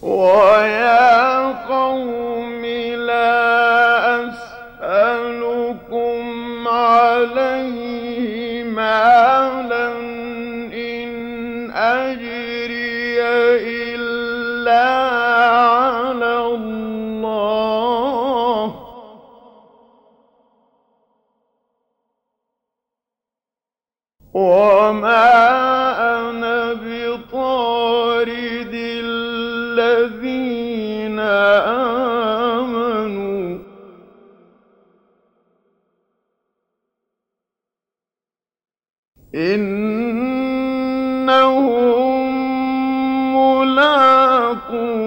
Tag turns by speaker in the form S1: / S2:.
S1: وَيَا قَوْمِ لَا أَسْأَلُكُمْ عَلَيْهِ مَالًا ۖ إِنْ أَجْرِيَ إِلَّا عَلَى اللَّهِ ۚ وَمَا أَنَا بِطَارِدِ الَّذِينَ آمَنُوا ۚ إِنَّهُم مُّلَاقُو